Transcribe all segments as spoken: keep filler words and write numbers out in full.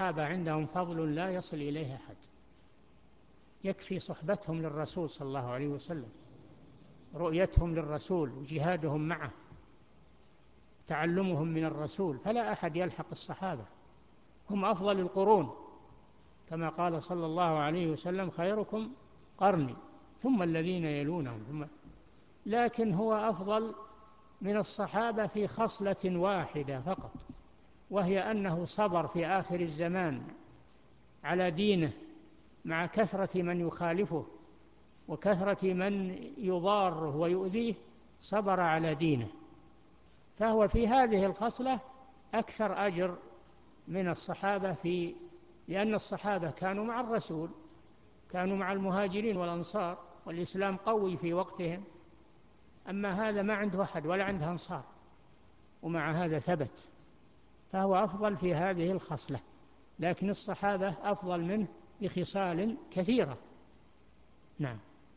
الصحابة عندهم فضل لا يصل إليه أحد، يكفي صحبتهم للرسول صلى الله عليه وسلم، رؤيتهم للرسول وجهادهم معه، تعلمهم من الرسول، فلا أحد يلحق الصحابة، هم أفضل القرون، كما قال صلى الله عليه وسلم: خيركم قرني ثم الذين يلونهم ثم. لكن هو أفضل من الصحابة في خصلة واحدة فقط، وهي أنه صبر في آخر الزمان على دينه مع كثرة من يخالفه وكثرة من يضاره ويؤذيه، صبر على دينه، فهو في هذه الخصلة أكثر أجر من الصحابة، في لأن الصحابة كانوا مع الرسول، كانوا مع المهاجرين والأنصار، والإسلام قوي في وقتهم. أما هذا ما عنده أحد ولا عنده أنصار، ومع هذا ثبت، فهو أفضل في هذه الخصلة. لكن الصحابة أفضل منه بخصال كثيرة. نعم.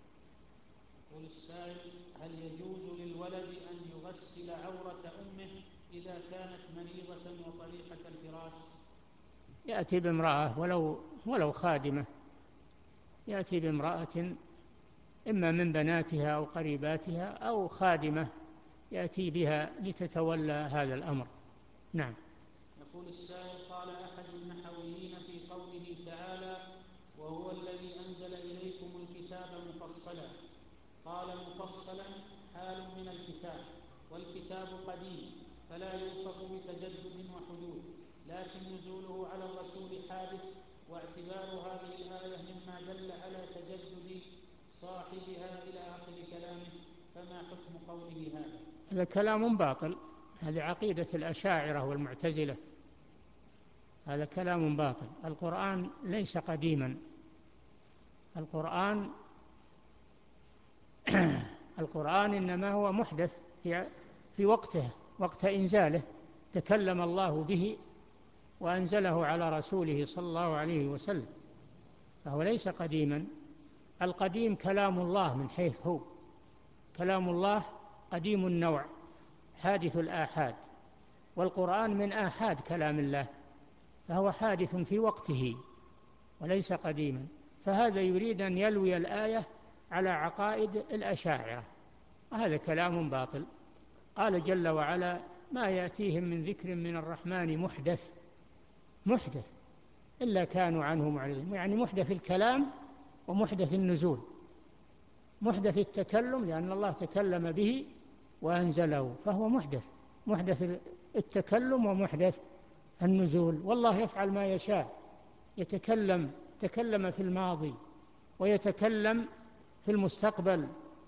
يقول السائل: هل يجوز للولد أن يغسل عورة أمه إذا كانت مريضة وطريقة الفراش؟ يأتي بامرأة ولو, ولو خادمة، يأتي بامرأة إما من بناتها أو قريباتها أو خادمة، يأتي بها لتتولى هذا الأمر. نعم. يقول السائل: قال أحد النحويين في قوله تعالى: وهو الذي أنزل إليكم الكتاب مفصلا، قال مفصلا حال من الكتاب، والكتاب قديم فلا يوصف بتجدد وحدوث، لكن نزوله على الرسول حادث، واعتبار هذه الآية مما دل على تجدد صاحبها إلى آخر كلامه، فما حكم قوله هذا؟ هذا كلام باطل، هذه عقيدة الأشاعرة والمعتزلة، هذا كلام باطل. القرآن ليس قديما، القرآن القرآن إنما هو محدث في في وقته، وقت إنزاله تكلم الله به وأنزله على رسوله صلى الله عليه وسلم، فهو ليس قديما. القديم كلام الله من حيث هو، كلام الله قديم النوع حادث الآحاد، والقرآن من آحاد كلام الله، فهو حادث في وقته وليس قديما. فهذا يريد أن يلوي الآية على عقائد الأشاعرة، وهذا كلام باطل. قال جل وعلا: ما يأتيهم من ذكر من الرحمن محدث، محدث إلا كانوا عنه معرضين، يعني محدث الكلام ومحدث النزول، محدث التكلم لأن الله تكلم به وأنزله فهو محدث، محدث التكلم ومحدث النزول. والله يفعل ما يشاء، يتكلم تكلم في الماضي ويتكلم في المستقبل،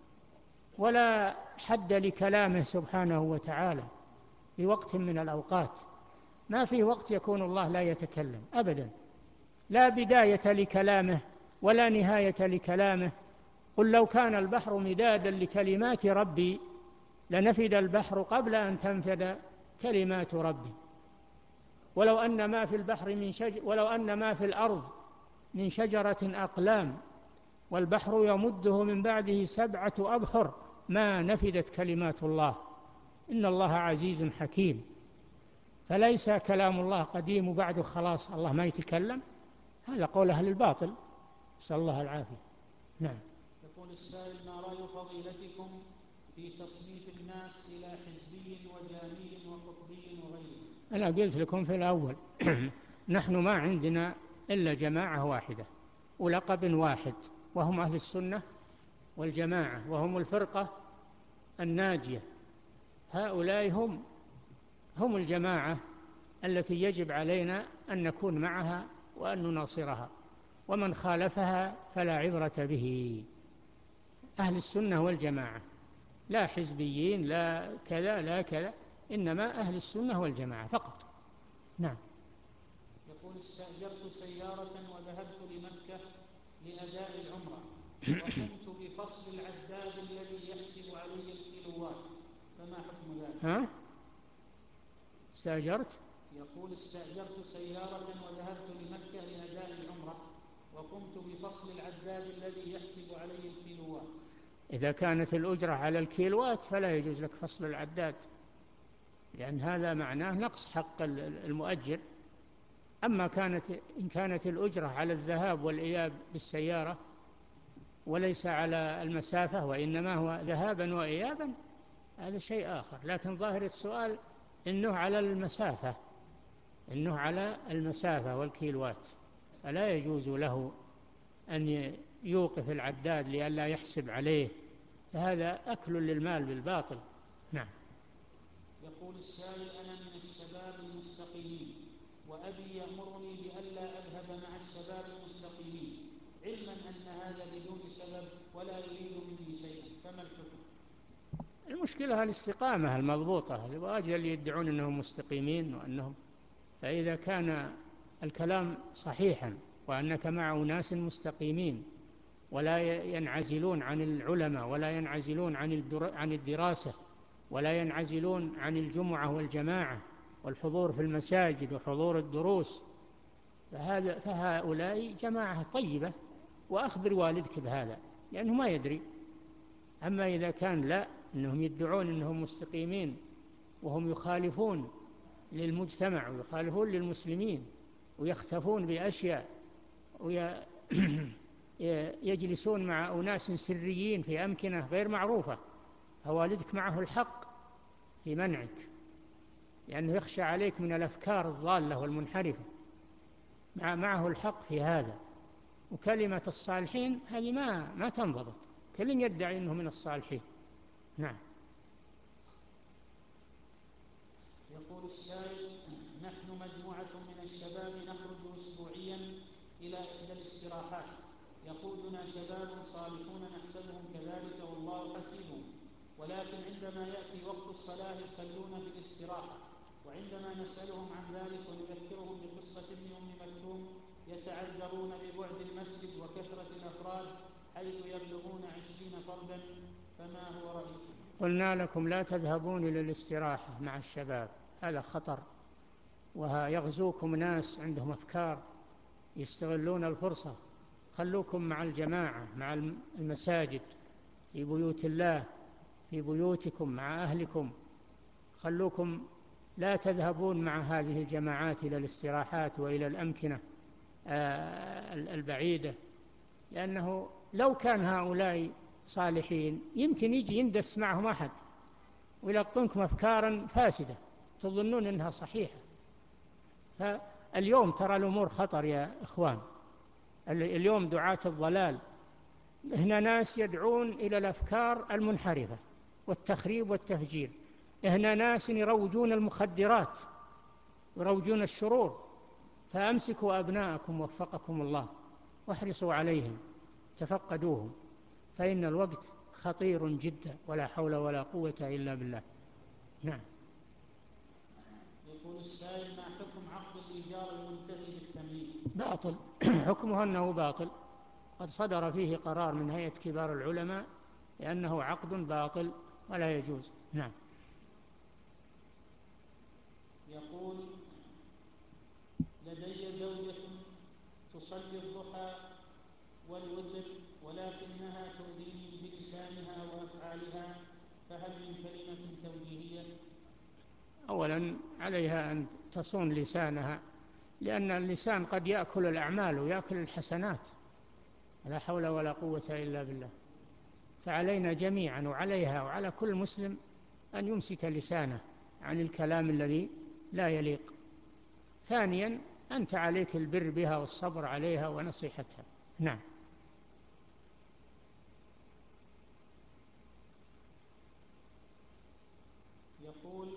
ولا حد لكلامه سبحانه وتعالى بوقت من الأوقات، ما في وقت يكون الله لا يتكلم أبدا، لا بداية لكلامه ولا نهاية لكلامه. قل لو كان البحر مدادا لكلمات ربي لنفد البحر قبل أن تنفد كلمات ربي، ولو أن ما في البحر من شجر ولو أن ما في الأرض من شجرة أقلام والبحر يمده من بعده سبعة أبحر ما نفدت كلمات الله إن الله عزيز حكيم. فليس كلام الله قديم وبعده خلاص الله ما يتكلم، هذا قول أهل الباطل، نسأل الله العافية. نعم. يقول السائل: ما رأي فضيلتكم في تصنيف الناس إلى حزبي وجامي وقطبي وغيره؟ أنا قلت لكم في الأول نحن ما عندنا إلا جماعة واحدة ولقب واحد، وهم أهل السنة والجماعة، وهم الفرقة الناجية. هؤلاء هم هم الجماعة التي يجب علينا أن نكون معها وأن نناصرها، ومن خالفها فلا عبرة به. أهل السنة والجماعة، لا حزبيين لا كذا لا كذا، إنما أهل السنة والجماعة فقط. نعم. يقول: استأجرت سيارة وذهبت لمكة لأداء العمرة، وقمت بفصل العداد الذي يحسب علي الكيلوات، فما حكم ذلك؟ ها؟ استأجرت؟ يقول: استأجرت سيارة وذهبت لمكة لأداء العمرة، وقمت بفصل العداد الذي يحسب علي الكيلوات. إذا كانت الأجرة على الكيلوات فلا يجوز لك فصل العداد، لأن هذا معناه نقص حق المؤجر. أما كانت إن كانت الأجرة على الذهاب والإياب بالسيارة وليس على المسافة وإنما هو ذهابا وإيابا، هذا شيء آخر. لكن ظاهر السؤال إنه على المسافة، إنه على المسافة والكيلوات، فلا يجوز له أن يوقف العداد لئلا يحسب عليه، فهذا أكل للمال بالباطل. نعم. يقول السائل: أنا من الشباب المستقيمين، وأبي يأمرني بألا أذهب مع الشباب المستقيمين، علما أن هذا بدون سبب ولا يريد مني شيئا، فما الحكم؟ المشكلة الاستقامة المضبوطة، وأجل يدعون أنهم مستقيمين وأنهم، فإذا كان الكلام صحيحا وأنك مع أناس مستقيمين ولا ينعزلون عن العلماء ولا ينعزلون عن الدراسة ولا ينعزلون عن الجمعة والجماعة والحضور في المساجد وحضور الدروس، فهذا فهؤلاء جماعة طيبة، وأخبر والدك بهذا لأنه ما يدري. أما إذا كان لا، أنهم يدعون أنهم مستقيمين وهم يخالفون للمجتمع ويخالفون للمسلمين ويختفون بأشياء ويجلسون مع أناس سريين في أمكنة غير معروفة، فوالدك معه الحق في منعك، لأنه يخشى عليك من الأفكار الضالة والمنحرفة، مع معه الحق في هذا. وكلمة الصالحين هذه ما ما تنضبط، كل يدعي أنه من الصالحين. نعم. يقول السائل: نحن مجموعة من الشباب نخرج أسبوعيا إلى إحدى الاستراحات، يقودنا شباب صالحون نحسبهم كذلك والله حسيبهم، ولكن عندما يأتي وقت الصلاة يصلون في الاستراحة، وعندما نسألهم عن ذلك ونذكرهم بقصة ابن أم مكتوم يتعذرون ببعد المسجد وكثرة الأفراد حيث يبلغون عشرين فردا، فما هو رأيكم؟ قلنا لكم لا تذهبون إلى الاستراحة مع الشباب، هذا خطر، ويغزوكم ناس عندهم أفكار يستغلون الفرصة. خلوكم مع الجماعة، مع المساجد، في بيوت الله، في بيوتكم مع أهلكم. خلوكم لا تذهبون مع هذه الجماعات إلى الاستراحات وإلى الأمكنة البعيدة، لأنه لو كان هؤلاء صالحين يمكن يجي يندس معهم أحد ويلقنكم أفكارا فاسدة تظنون أنها صحيحة. فاليوم ترى الأمور خطر يا إخوان، اليوم دعاة الضلال هنا ناس يدعون إلى الأفكار المنحرفة والتخريب والتفجير، هنا ناس يروجون المخدرات يروجون الشرور، فأمسكوا أبناءكم وفقكم الله واحرصوا عليهم، تفقدوهم، فإن الوقت خطير جدا، ولا حول ولا قوة إلا بالله. نعم. يقول السائل: ما حكم عقد الإيجار المنتهي بالتمليك؟ باطل. حكمه أنه باطل، قد صدر فيه قرار من هيئة كبار العلماء لأنه عقد باطل ولا يجوز. نعم. يقول: لدي زوجة تصلي الضحى والوتر ولكنها تؤذيني بلسانها وأفعالها، فهل من كلمة توجيهية؟ أولا عليها أن تصون لسانها، لأن اللسان قد يأكل الأعمال ويأكل الحسنات، لا حول ولا قوة إلا بالله. فعلينا جميعا وعليها وعلى كل مسلم أن يمسك لسانه عن الكلام الذي لا يليق. ثانيا أنت عليك البر بها والصبر عليها ونصيحتها. نعم. يقول: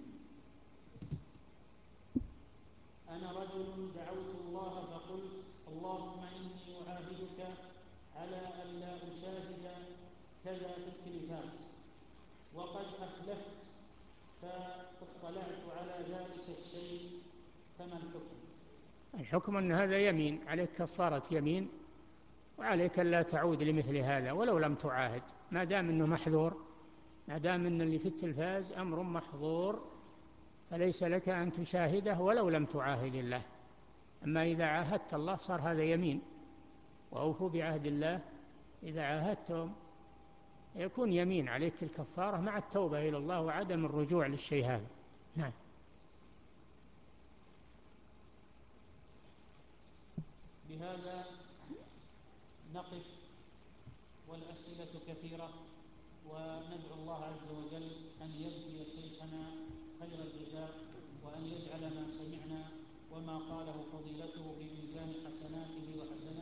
أنا رجل دعوت الله فقلت اللهم إني أعاهدك على أن لا أشاهد كذا في التلفاز، وقد أخلفت فاطلعت على ذلك الشيء، فما الحكم؟ الحكم أن هذا يمين، عليك كفارة يمين، وعليك لا تعود لمثل هذا ولو لم تعاهد، ما دام أنه محظور، ما دام أن اللي في التلفاز أمر محظور فليس لك أن تشاهده ولو لم تعاهد الله. أما إذا عاهدت الله صار هذا يمين، وأوفوا بعهد الله إذا عاهدتم، يكون يمين، عليك الكفارة مع التوبة إلى الله وعدم الرجوع للشيء هذا. نعم. بهذا نقف، والأسئلة كثيرة، وندعو الله عز وجل أن يجزي شيخنا خير الجزاء، وأن يجعل ما سمعنا وما قاله فضيلته في ميزان حسناته وحسناته